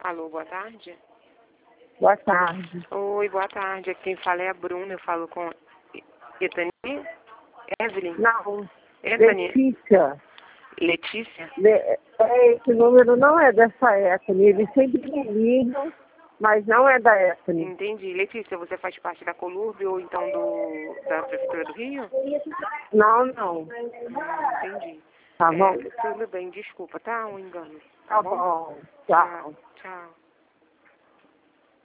Alô, boa tarde. Boa tarde. Oi, boa tarde. Aqui quem fala é a Bruna. Eu falo com Etani? Evelyn? Não, Etani? Letícia. Letícia? Esse número não é dessa Ethne. Eles sempre me ligam, mas não é da Ethne. Entendi. Letícia, você faz parte da Colurb ou então da Prefeitura do Rio? Não. Entendi. Tá bom? Tudo bem, desculpa, tá? Um engano. Tá bom. Tchau. Tchau.